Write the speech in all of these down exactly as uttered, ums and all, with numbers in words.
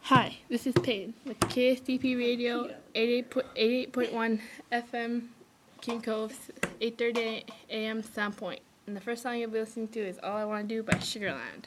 Hi, this is Payne with K S D P Radio eighty-eight point one F M King Cove, eight thirty a m Sandpoint. And the first song you'll be listening to is All I Want to Do by Sugarland.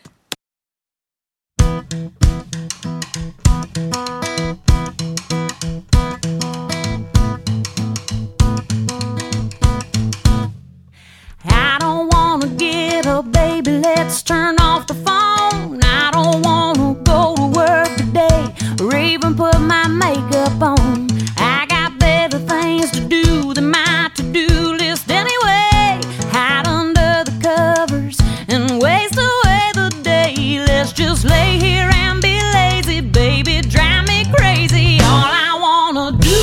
I don't want to get up, baby, let's turn off the phone. I don't want to go to work today or even put my makeup on. I got better things to do than my to-do list anyway. Hide under the covers and waste away the day. Let's just lay here and be lazy, baby, drive me crazy. All I want to do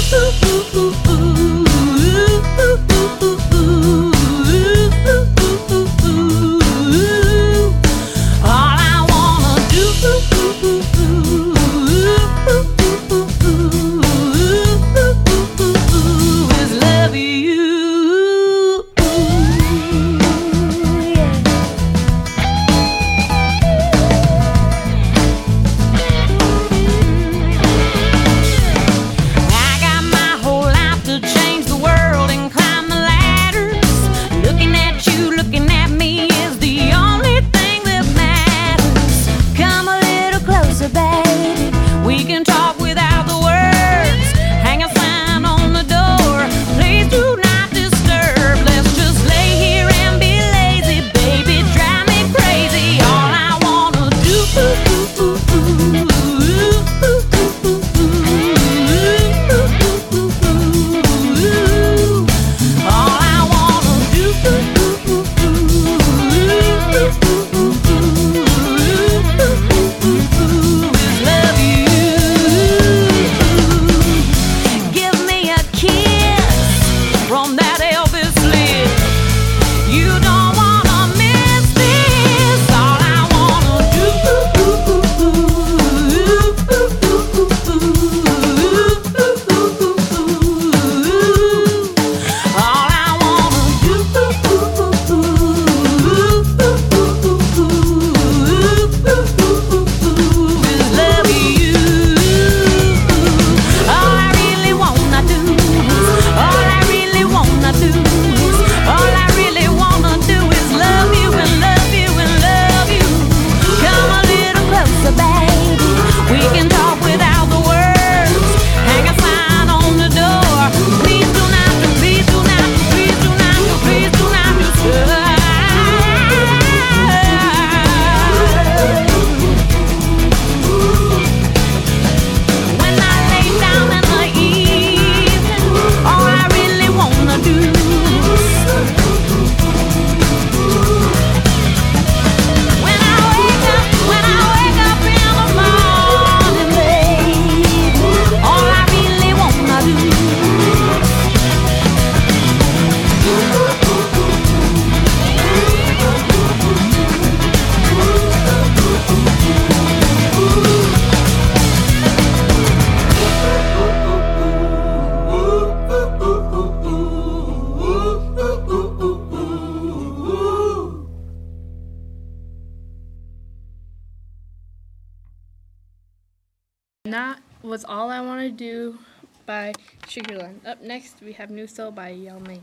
That was All I Want to Do by Sugarland. Up next, we have New Soul by Yale Main.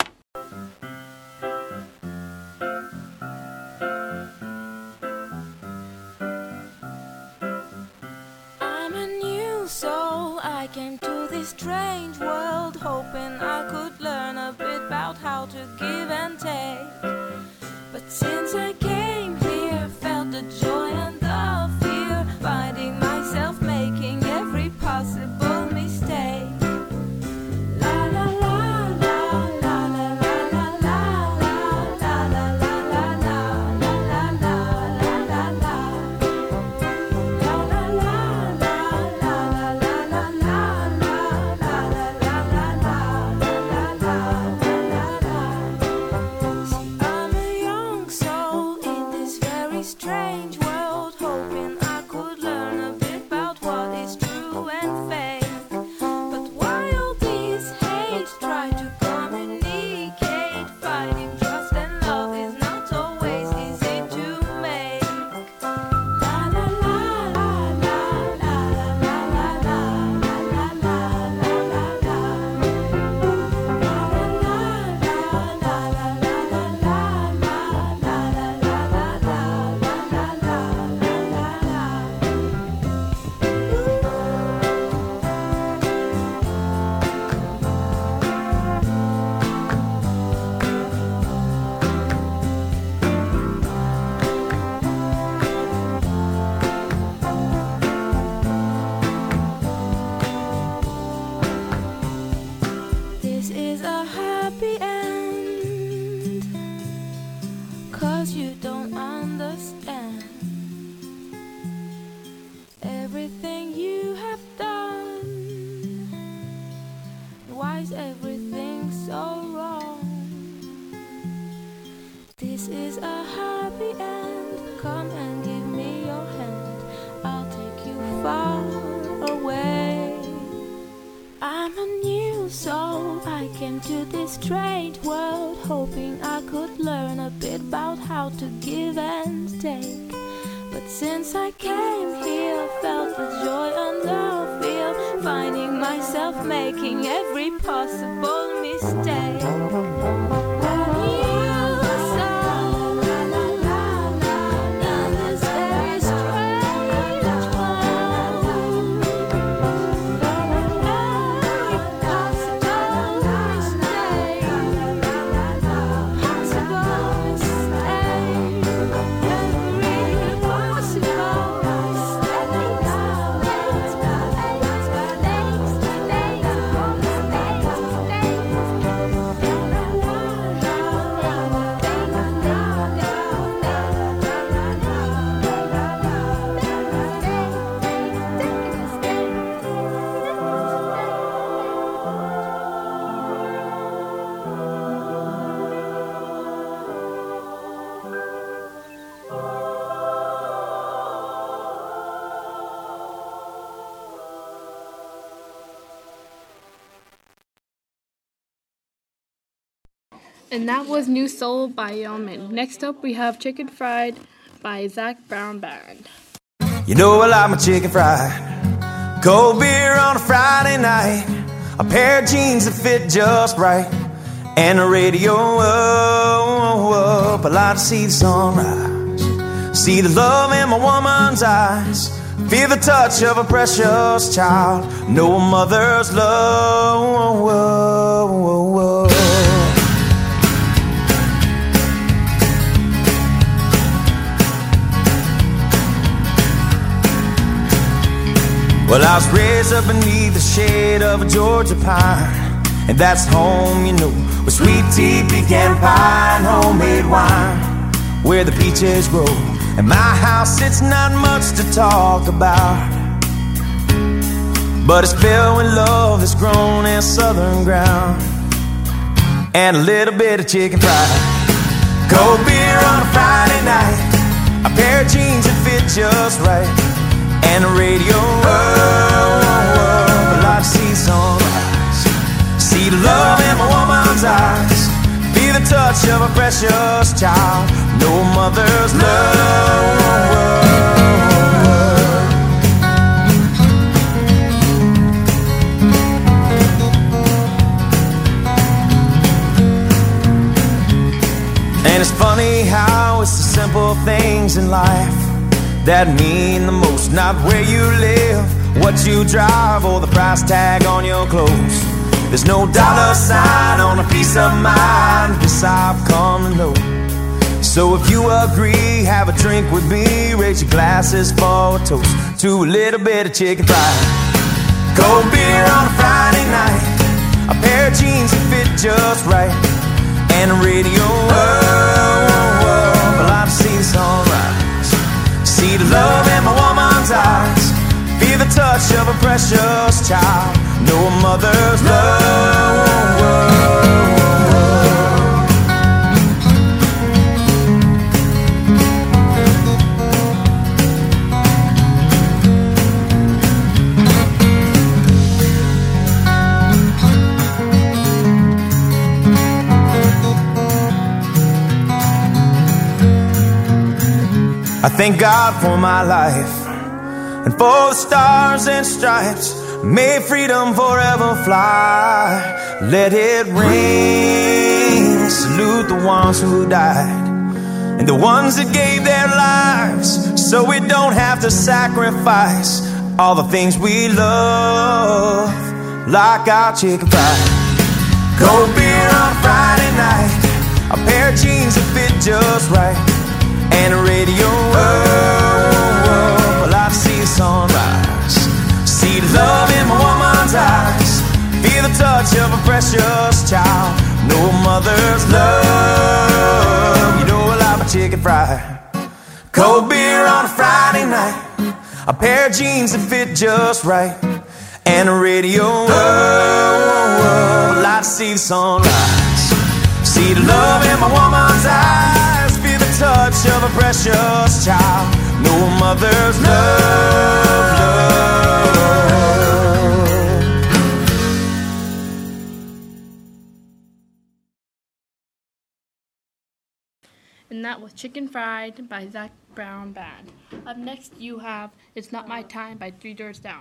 I'm a new soul. I came to this strange world hoping I could learn a bit about how to give and take. But since I came here, felt the joy and the fear, finding myself making every possible mistake. La la la la la la la la la la la la la la la la la la See, I'm a young soul I'm a new soul. I came to this strange world hoping I could learn a bit about how to give and take. But since I came here, I felt the joy and the fear, finding myself making every possible mistake. And that was New Soul by Yeoman. Next up, we have Chicken Fried by Zach Brown Band. You know I like my chicken fried. Cold beer on a Friday night. A pair of jeans that fit just right. And the radio up. I like to see the sunrise. See the love in my woman's eyes. Feel the touch of a precious child. Know a mother's love. Well, I was raised up beneath the shade of a Georgia pine, and that's home, you know, where sweet tea, pecan pie, and homemade wine, where the peaches grow. At my house, it's not much to talk about, but it's filled with love that's grown in southern ground, and a little bit of chicken fried. Cold beer on a Friday night, a pair of jeans that fit just right, and the radio up. I like to see the sunrise. See the love in my woman's eyes. Feel the touch of a precious child. No mother's love. And it's funny how it's the simple things in life that mean the most. Not where you live, what you drive, or the price tag on your clothes. There's no dollar sign on a piece of mind. This I've come to know. So if you agree, have a drink with me. Raise your glasses for a toast to a little bit of chicken fried. Cold beer on a Friday night, a pair of jeans that fit just right, and a radio up. I like to see the sunrise. See the love in my woman's eyes. Feel the touch of a precious child. Know a mother's love. I thank God for my life and for the stars and stripes. May freedom forever fly. Let it ring. Salute the ones who died and the ones that gave their lives so we don't have to sacrifice all the things we love, like our chicken fried. Cold beer on a Friday night, a pair of jeans that fit just right, and a radio up. I like to see the sunrise. See the love in my woman's eyes. Feel the touch of a precious child. No mother's love. You know I like my chicken fried. Cold beer on a Friday night, a pair of jeans that fit just right, and a radio up. I like to see the sunrise. See the love in my woman's eyes. Feel the touch of a precious child. No mother's love, love. and that was Chicken Fried by Zac Brown Band. Up next, you have It's Not My Time by Three Doors Down.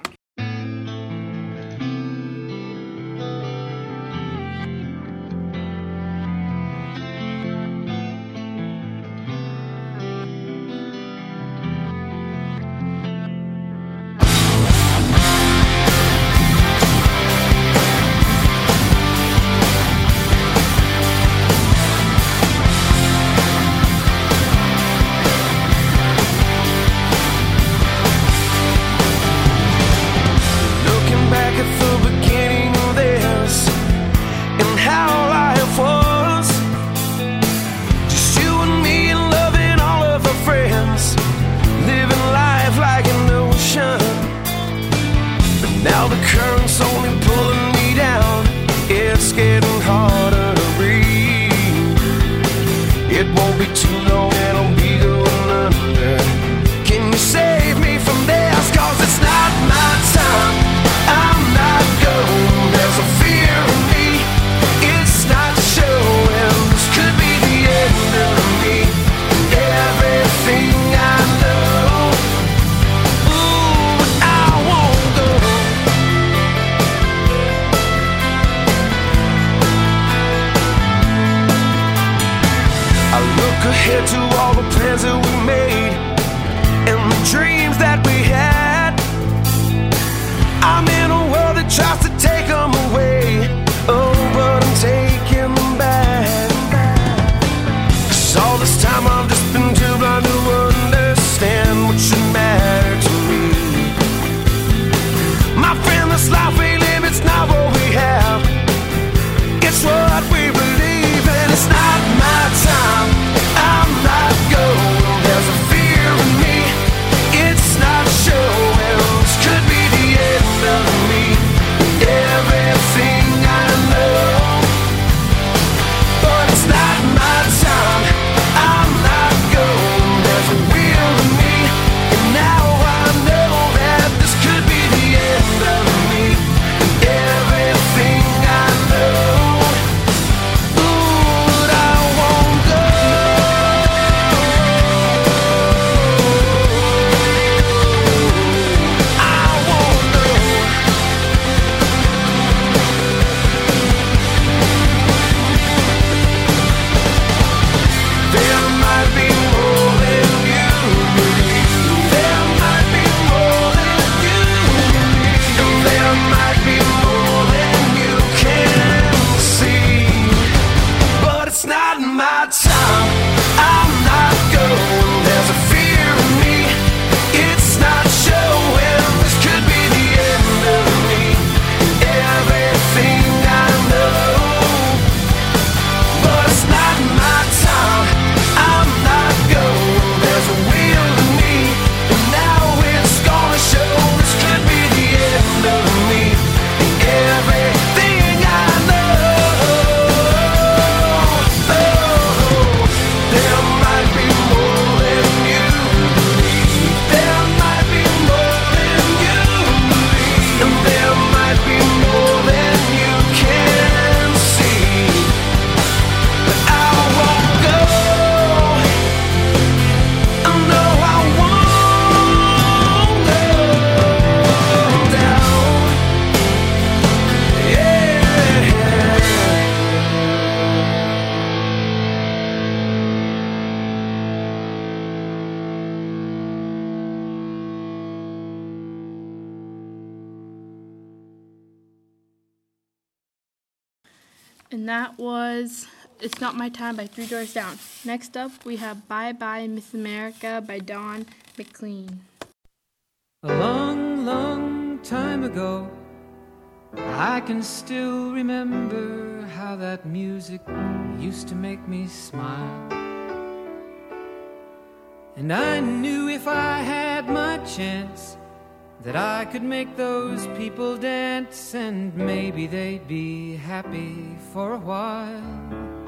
And that was It's Not My Time by Three Doors Down. Next up, we have Bye Bye Miss America by Don McLean. A long, long time ago, I can still remember how that music used to make me smile. And I knew if I had my chance that I could make those people dance, and maybe they'd be happy for a while.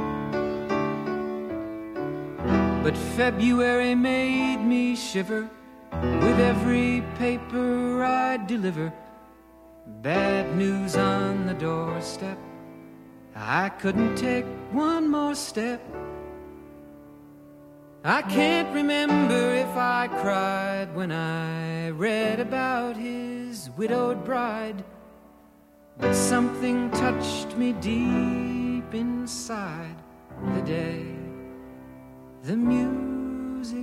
But February made me shiver with every paper I deliver. Bad news on the doorstep, I couldn't take one more step. I can't remember if I cried when I read about his widowed bride, but something touched me deep inside the day the music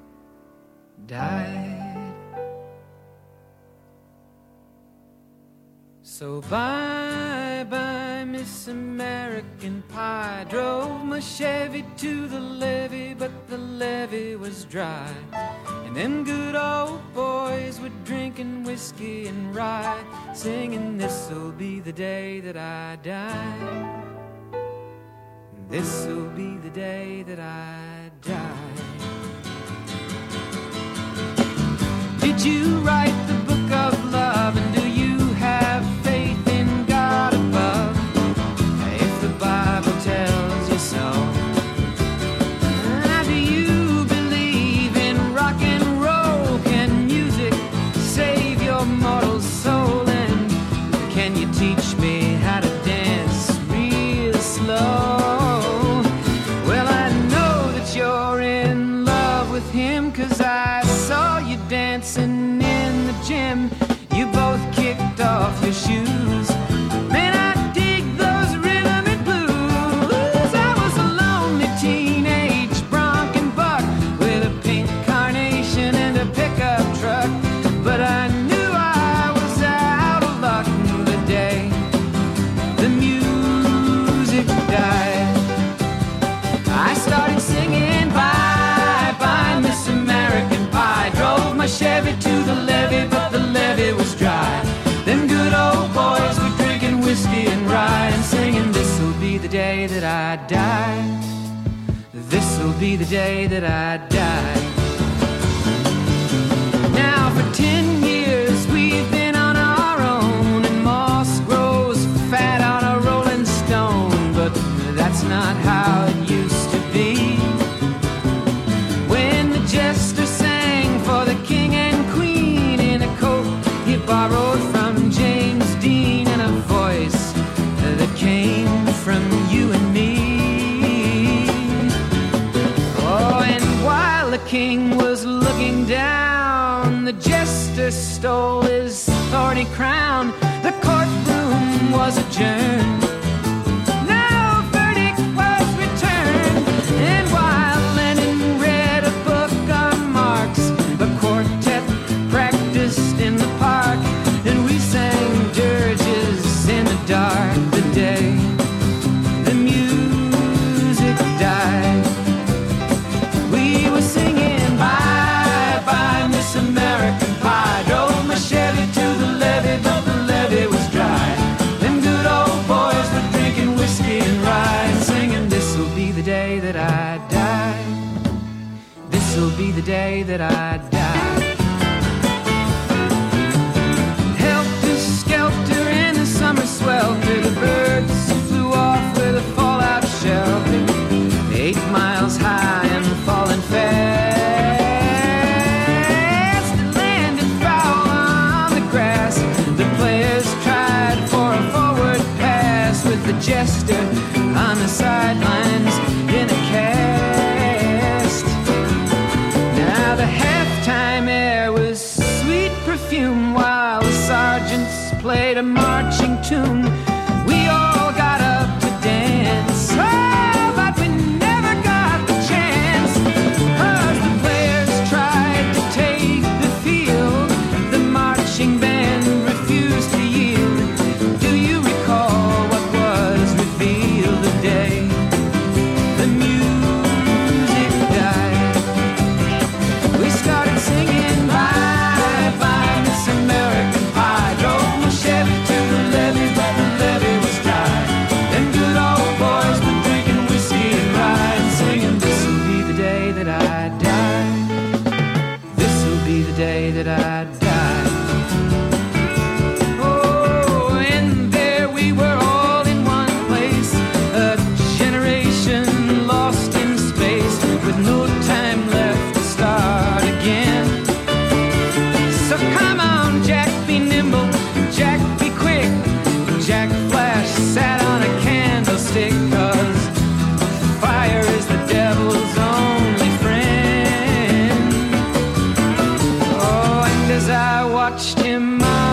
died. So bye bye Miss American Pie. Drove my Chevy to the levee, but the levee was dry. And them good old boys were drinking whiskey and rye, singing, this'll be the day that I die. This'll be the day that I die. Did you write the book of love, and do you have faith in God above? If the Bible tells you so. Now, do you believe in rock and roll? Can music save your mortal soul? And can you teach me how to dance real slow? Well, I know that you're in love with him, 'cause I saw you dancing in the gym. You both kicked off your shoes. Man, I dig those rhythm and blues. I was a lonely teenage bronc and buck with a pink carnation and a pickup truck, but I knew I was out of luck the day the music died. I started singing bye bye Miss American Pie. Drove my Chevy to the levee, but the levee was dry. Them good old boys were drinking whiskey and rye and singing, this'll be the day that I die. This'll be the day that I die. Now for ten years we've been on our own, and moss grows fat on a rolling stone, but that's not how it used to be. When the jester sang for the king and queen in a coat he borrowed from James Dean, and a voice that came from you and me. Oh, and while the king was looking down, the jester stole his thorny crown. The courtroom was adjourned. No verdict was returned. And while Lenin read a book on Marx, the quartet practiced in the park, and we sang dirges in the dark the day the music died. We were singing bye bye Miss American Pie. Drove my Chevy to the levee, but the levee was dry. Them good old boys were drinking whiskey and rye and singing, this'll be the day that I die. This'll be the day that I die. Helter skelter in the summer swelter, the birds flew off with a fallout shelter. Eight miles high and falling fast, it landed foul on the grass. The players tried for a forward pass, with the jester on the sidelines in a cast. Now the halftime air was sweet perfume, while the sergeants played a marching tune. We all got up to dance, oh, but we never got the chance, 'cause the players tried to take the field. The marching band refused to yield. Do you recall what was revealed the day the music died? We started singing bye bye Miss American Pie. Drove my Chevy to the levee, but the levee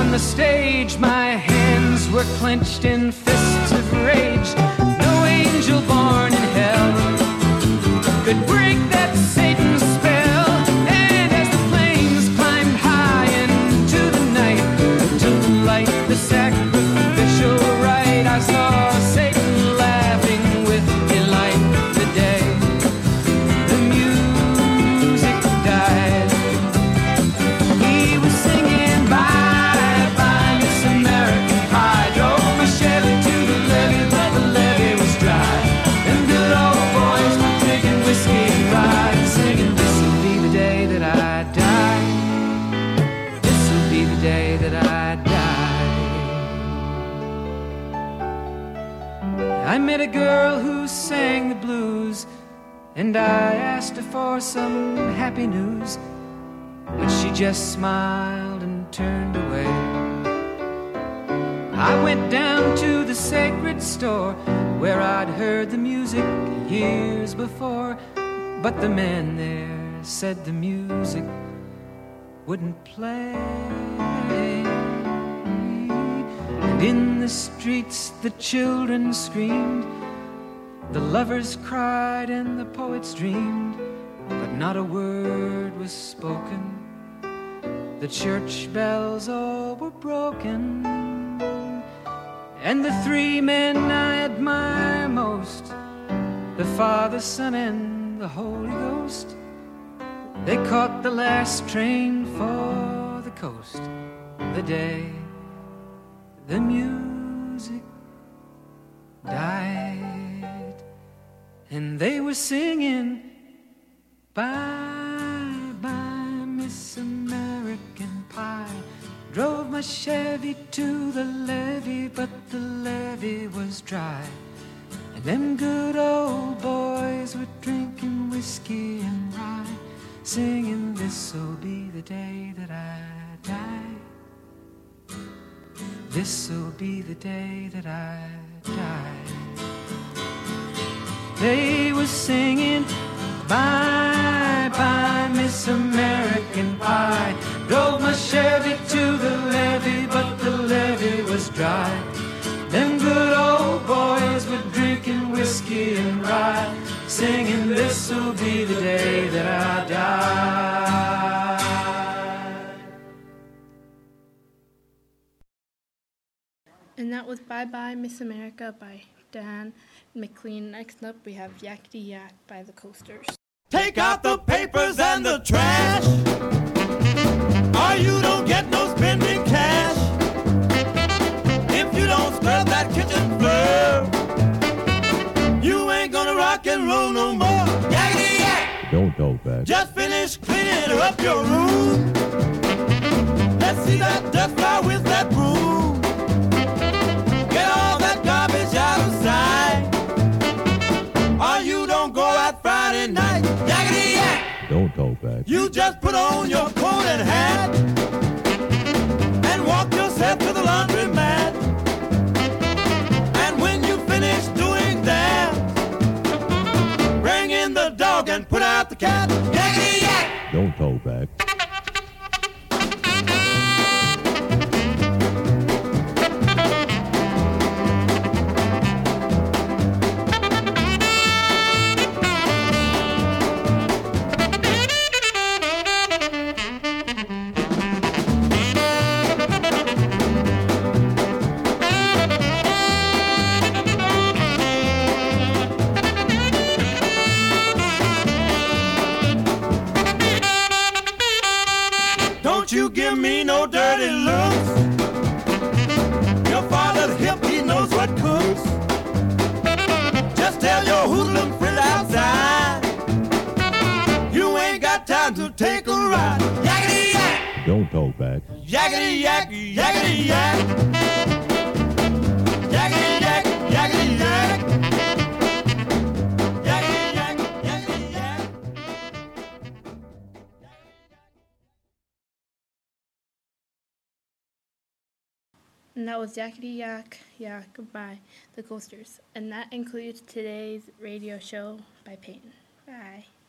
on the stage, my hands were clenched in fists of rage. No angel born in hell could break that Satan's spell. And as the flames climbed high into the night to light the sacrificial rite, I saw Satan laughing with delight the day the music died. He was singing bye bye Miss American Pie. Drove my Chevy to the levee, but the levee was dry. Them good old boys were drinking whiskey and rye, singing, this'll be the day that I die. This'll be the day that I die. I met a girl who sang the blues, and I asked her for some happy news, but she just smiled and turned away. I went down to the sacred store where I'd heard the music years before, but the man there said the music wouldn't play. And in the streets the children screamed, the lovers cried and the poets dreamed, but not a word was spoken. The church bells all were broken. And the three men I admire most, the Father, Son, and the Holy Ghost, they caught the last train for the coast the day the music died. And they were singing bye bye Miss American Pie. Drove my Chevy to the levee, but the levee was dry. And them good old boys were drinking whiskey and rye, singing, this'll be the day that I die. This'll be the day that I die. They were singing bye bye Miss American Pie. Drove my Chevy to the levee, but the levee was dry. Them good old boys were drinking whiskey and rye, singing, this'll be the day that I die. And that was Bye Bye Miss America by Dan McLean. Next up, we have Yakety Yak by the Coasters. Take out the papers and the trash, or you don't get no spending cash. If you don't scrub that kitchen floor, you ain't gonna rock and roll no more. Yakety yak! Don't talk back. Just finish cleaning up your room. Let's see that dust fly with that broom. Get all that garbage out of sight, or you don't go out Friday night. Yakety yak! Don't talk back. You just put on your coat and hat and walk yourself to the laundromat. And when you finish doing that, bring in the dog and put out the cat. Yakety yak! Don't talk back. Don't you give me no dirty looks. Your father's hip, he knows what cooks. Just tell your hoodlum friend outside, you ain't got time to take a ride. Yakety yak! Don't talk back. Yakety yak, yakety yak. Yakety yak, yakety yak. Yakety yak, yakety yak. And that was Yakety Yak Yak by the Coasters. And that includes today's radio show by Peyton. Bye.